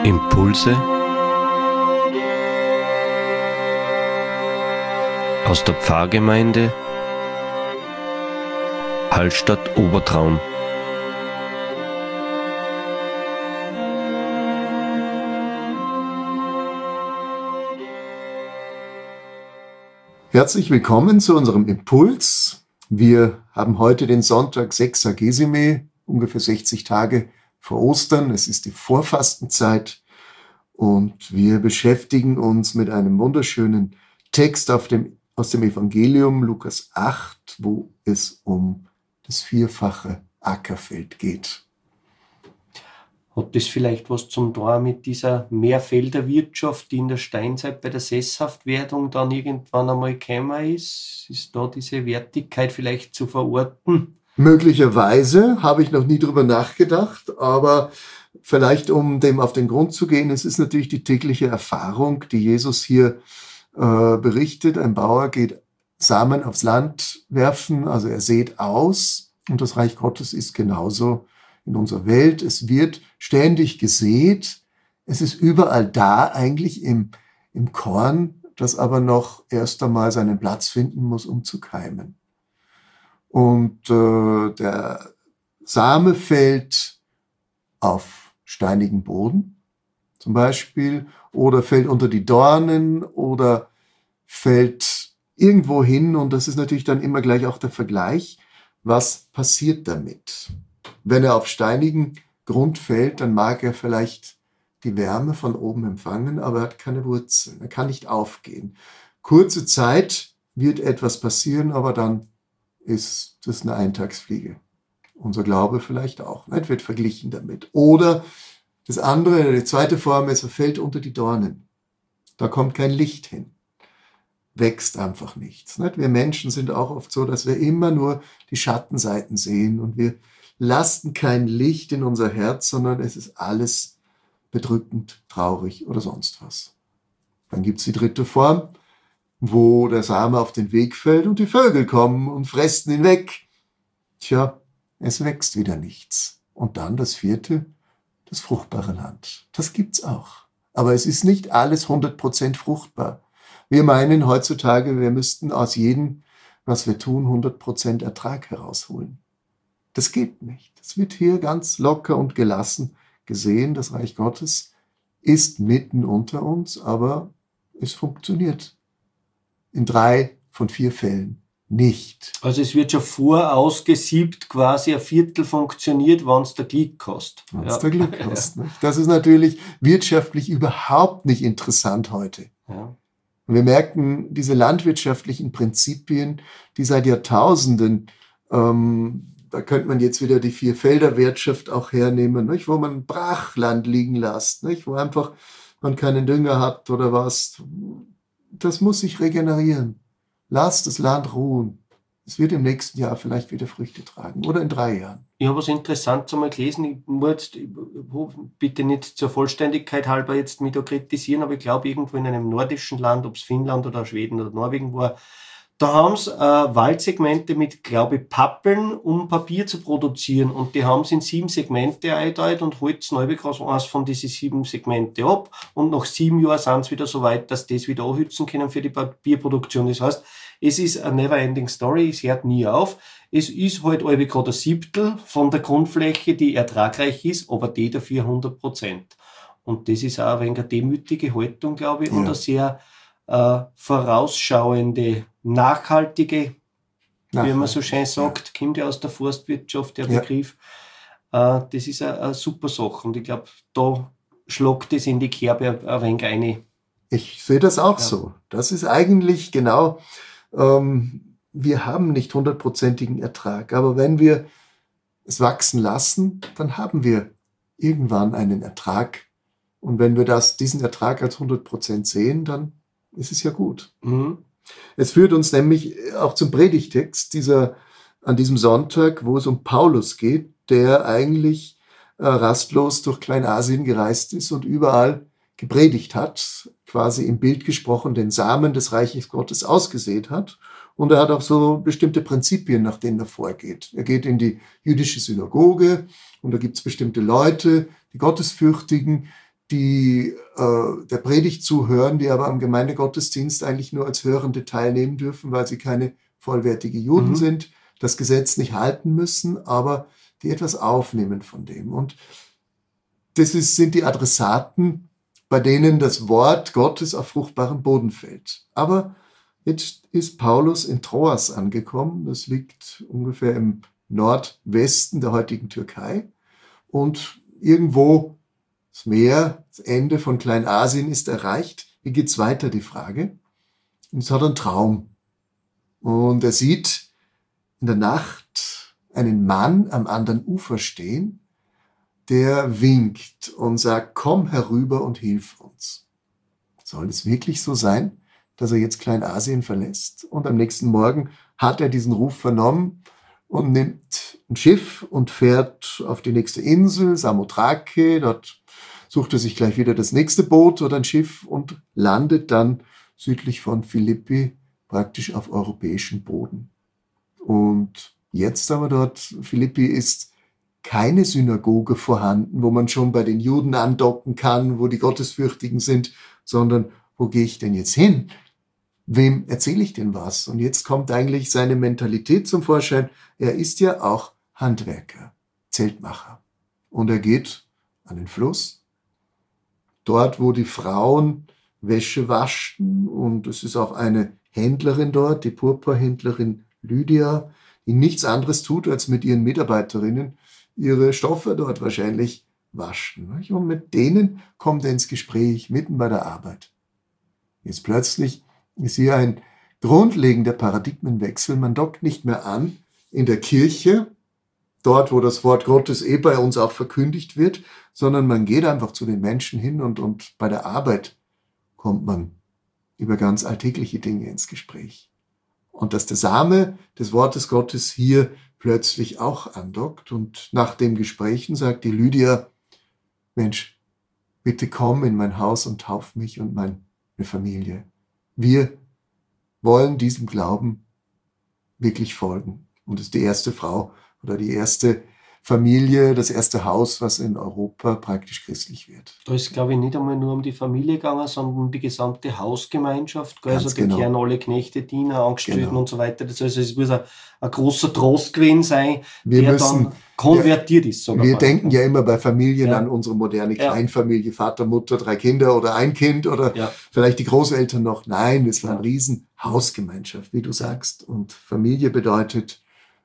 Impulse aus der Pfarrgemeinde Hallstatt Obertraum. Herzlich willkommen zu unserem Impuls. Wir haben heute den Sonntag Sexagesime, ungefähr 60 Tage vor Ostern. Es ist die Vorfastenzeit und wir beschäftigen uns mit einem wunderschönen Text aus dem Evangelium Lukas 8, wo es um das vierfache Ackerfeld geht. Hat das vielleicht was zum tun mit dieser Mehrfelderwirtschaft, die in der Steinzeit bei der Sesshaftwerdung dann irgendwann einmal gekommen ist? Ist da diese Wertigkeit vielleicht zu verorten? Möglicherweise, habe ich noch nie drüber nachgedacht, aber vielleicht, um dem auf den Grund zu gehen, es ist natürlich die tägliche Erfahrung, die Jesus hier berichtet. Ein Bauer geht Samen aufs Land werfen, also er sät aus, und das Reich Gottes ist genauso in unserer Welt. Es wird ständig gesät, es ist überall da eigentlich im Korn, das aber noch erst einmal seinen Platz finden muss, um zu keimen. Und der Same fällt auf steinigen Boden zum Beispiel oder fällt unter die Dornen oder fällt irgendwo hin, und das ist natürlich dann immer gleich auch der Vergleich, was passiert damit. Wenn er auf steinigen Grund fällt, dann mag er vielleicht die Wärme von oben empfangen, aber er hat keine Wurzeln, er kann nicht aufgehen. Kurze Zeit wird etwas passieren, aber dann ist das eine Eintagsfliege. Unser Glaube vielleicht auch, nicht? Wird verglichen damit. Oder das andere, die zweite Form ist, er fällt unter die Dornen. Da kommt kein Licht hin. Wächst einfach nichts. Nicht? Wir Menschen sind auch oft so, dass wir immer nur die Schattenseiten sehen und wir lasten kein Licht in unser Herz, sondern es ist alles bedrückend, traurig oder sonst was. Dann gibt's die dritte Form, wo der Same auf den Weg fällt und die Vögel kommen und fressen ihn weg. Tja, es wächst wieder nichts. Und dann das vierte, das fruchtbare Land. Das gibt's auch. Aber es ist nicht alles 100% fruchtbar. Wir meinen heutzutage, wir müssten aus jedem, was wir tun, 100% Ertrag herausholen. Das geht nicht. Das wird hier ganz locker und gelassen gesehen. Das Reich Gottes ist mitten unter uns, aber es funktioniert in 3 von 4 Fällen nicht. Also es wird schon vorausgesiebt, quasi ein Viertel funktioniert, wenn es der Glück kostet. Wenn es der Glück kostet. Ja. Das ist natürlich wirtschaftlich überhaupt nicht interessant heute. Ja. Wir merken, diese landwirtschaftlichen Prinzipien, die seit Jahrtausenden, da könnte man jetzt wieder die Vierfelderwirtschaft auch hernehmen, nicht? Wo man Brachland liegen lässt, nicht? Wo einfach man keinen Dünger hat oder was. Das muss sich regenerieren. Lass das Land ruhen. Es wird im nächsten Jahr vielleicht wieder Früchte tragen oder in 3 Jahren. Ich habe was Interessantes einmal gelesen. Ich muss bitte nicht zur Vollständigkeit halber jetzt mich da kritisieren, aber ich glaube, irgendwo in einem nordischen Land, ob es Finnland oder Schweden oder Norwegen war, da haben sie Waldsegmente mit, glaube ich, Pappeln, um Papier zu produzieren. Und die haben sie in 7 Segmente eingeteilt und holzen halbwegs eins von diesen 7 Segmente ab. Und nach 7 Jahren sind sie wieder so weit, dass das wieder anhützen können für die Papierproduktion. Das heißt, es ist eine never-ending Story, es hört nie auf. Es ist halt halbwegs ein Siebtel von der Grundfläche, die ertragreich ist, aber die dafür 100%. Und das ist auch ein wenig eine demütige Haltung, glaube ich, und eine sehr vorausschauende, nachhaltige, wie man so schön sagt, kommt ja aus der Forstwirtschaft, der Begriff. Das ist eine super Sache und ich glaube, da schlagt es in die Kerbe ein wenig rein. Ich sehe das auch so. Das ist eigentlich genau, wir haben nicht 100%igen Ertrag, aber wenn wir es wachsen lassen, dann haben wir irgendwann einen Ertrag. Und wenn wir diesen Ertrag als 100% sehen, dann ist es ja gut. Mhm. Es führt uns nämlich auch zum Predigtext an diesem Sonntag, wo es um Paulus geht, der eigentlich rastlos durch Kleinasien gereist ist und überall gepredigt hat, quasi im Bild gesprochen, den Samen des Reiches Gottes ausgesät hat. Und er hat auch so bestimmte Prinzipien, nach denen er vorgeht. Er geht in die jüdische Synagoge und da gibt es bestimmte Leute, die Gottesfürchtigen, der Predigt zuhören, die aber am Gemeindegottesdienst eigentlich nur als Hörende teilnehmen dürfen, weil sie keine vollwertige Juden sind, das Gesetz nicht halten müssen, aber die etwas aufnehmen von dem. Und das sind die Adressaten, bei denen das Wort Gottes auf fruchtbaren Boden fällt. Aber jetzt ist Paulus in Troas angekommen. Das liegt ungefähr im Nordwesten der heutigen Türkei. Und irgendwo das Meer, das Ende von Kleinasien ist erreicht. Wie geht's weiter, die Frage? Und es hat einen Traum. Und er sieht in der Nacht einen Mann am anderen Ufer stehen, der winkt und sagt, komm herüber und hilf uns. Soll es wirklich so sein, dass er jetzt Kleinasien verlässt? Und am nächsten Morgen hat er diesen Ruf vernommen und nimmt ein Schiff und fährt auf die nächste Insel, Samothrake. Dort sucht er sich gleich wieder das nächste Boot oder ein Schiff und landet dann südlich von Philippi, praktisch auf europäischem Boden. Und jetzt aber dort, Philippi ist keine Synagoge vorhanden, wo man schon bei den Juden andocken kann, wo die Gottesfürchtigen sind, sondern wo gehe ich denn jetzt hin? Wem erzähle ich denn was? Und jetzt kommt eigentlich seine Mentalität zum Vorschein. Er ist ja auch Handwerker, Zeltmacher. Und er geht an den Fluss, dort, wo die Frauen Wäsche waschten. Und es ist auch eine Händlerin dort, die Purpurhändlerin Lydia, die nichts anderes tut, als mit ihren Mitarbeiterinnen ihre Stoffe dort wahrscheinlich waschen. Und mit denen kommt er ins Gespräch, mitten bei der Arbeit. Jetzt plötzlich ist hier ein grundlegender Paradigmenwechsel. Man dockt nicht mehr an in der Kirche, dort, wo das Wort Gottes bei uns auch verkündigt wird, sondern man geht einfach zu den Menschen hin und bei der Arbeit kommt man über ganz alltägliche Dinge ins Gespräch. Und dass der Same des Wortes Gottes hier plötzlich auch andockt. Und nach dem Gesprächen sagt die Lydia, Mensch, bitte komm in mein Haus und tauf mich und meine Familie. Wir wollen diesem Glauben wirklich folgen. Und es ist die erste Frau oder die erste Familie, das erste Haus, was in Europa praktisch christlich wird. Da ist, glaube ich, nicht einmal nur um die Familie gegangen, sondern um die gesamte Hausgemeinschaft. Ganz also genau. die kehren alle Knechte, Diener, Angestellten Genau. und so weiter. Das heißt, es muss ein großer Trost gewesen sein, Wir der müssen- dann konvertiert ist. Sogar Wir mal. denken ja immer bei Familien Ja. an unsere moderne Ja. Kleinfamilie, Vater, Mutter, 3 Kinder oder ein Kind oder Ja. vielleicht die Großeltern noch. Nein, es war eine Ja. riesen Hausgemeinschaft, wie du sagst. Und Familie bedeutet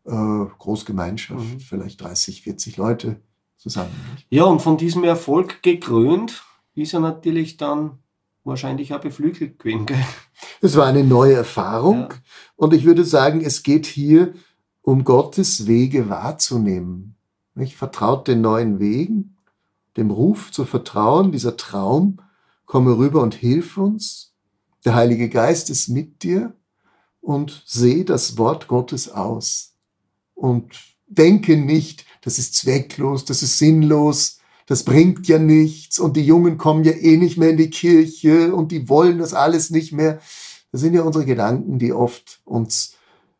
Großgemeinschaft, vielleicht 30, 40 Leute zusammen. Ja, und von diesem Erfolg gekrönt ist er natürlich dann wahrscheinlich auch beflügelt gewesen. Gell? Es war eine neue Erfahrung Ja. und ich würde sagen, es geht hier um Gottes Wege wahrzunehmen. Nicht? Vertraut den neuen Wegen, dem Ruf zu vertrauen, dieser Traum, komme rüber und hilf uns. Der Heilige Geist ist mit dir und seh das Wort Gottes aus. Und denke nicht, das ist zwecklos, das ist sinnlos, das bringt ja nichts und die Jungen kommen ja nicht mehr in die Kirche und die wollen das alles nicht mehr. Das sind ja unsere Gedanken, die oft uns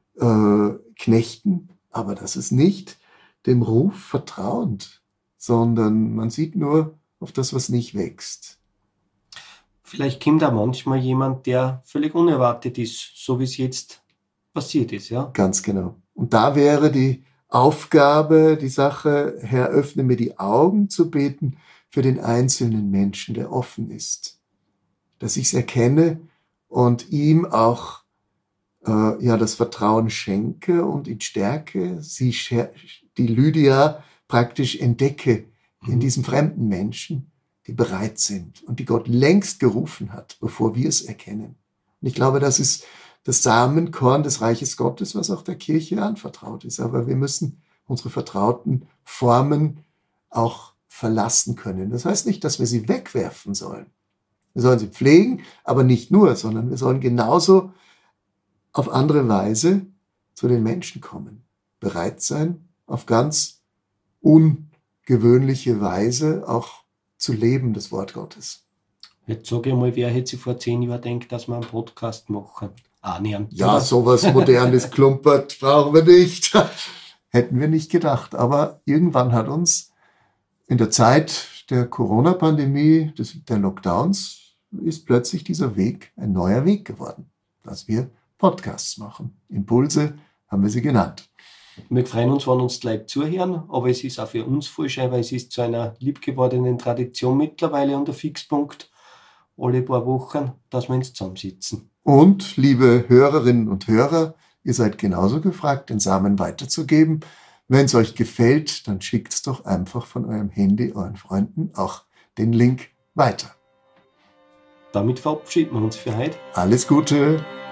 knechten, aber das ist nicht dem Ruf vertrauend, sondern man sieht nur auf das, was nicht wächst. Vielleicht kommt da manchmal jemand, der völlig unerwartet ist, so wie es jetzt passiert ist. Ja? Ganz genau. Und da wäre die Aufgabe, die Sache, Herr, öffne mir die Augen zu beten für den einzelnen Menschen, der offen ist. Dass ich es erkenne und ihm auch das Vertrauen schenke und ihn stärke, die Lydia praktisch entdecke in diesen fremden Menschen, die bereit sind und die Gott längst gerufen hat, bevor wir es erkennen. Und ich glaube, das ist das Samenkorn des Reiches Gottes, was auch der Kirche anvertraut ist. Aber wir müssen unsere vertrauten Formen auch verlassen können. Das heißt nicht, dass wir sie wegwerfen sollen. Wir sollen sie pflegen, aber nicht nur, sondern wir sollen genauso auf andere Weise zu den Menschen kommen. Bereit sein, auf ganz ungewöhnliche Weise auch zu leben, das Wort Gottes. Jetzt sage ich mal, wer hätte sich vor 10 Jahren gedacht, dass wir einen Podcast machen? Annähernd. Ja, sowas Modernes klumpert brauchen wir nicht. Hätten wir nicht gedacht. Aber irgendwann hat uns in der Zeit der Corona-Pandemie, der Lockdowns, ist plötzlich dieser Weg ein neuer Weg geworden, dass wir Podcasts machen. Impulse haben wir sie genannt. Wir freuen uns, wenn uns die Leute zuhören, aber es ist auch für uns voll schön, weil es ist zu einer liebgewordenen Tradition mittlerweile und der Fixpunkt alle paar Wochen, dass wir uns zusammensitzen. Und, liebe Hörerinnen und Hörer, ihr seid genauso gefragt, den Samen weiterzugeben. Wenn es euch gefällt, dann schickt's doch einfach von eurem Handy euren Freunden auch den Link weiter. Damit verabschieden wir uns für heute. Alles Gute!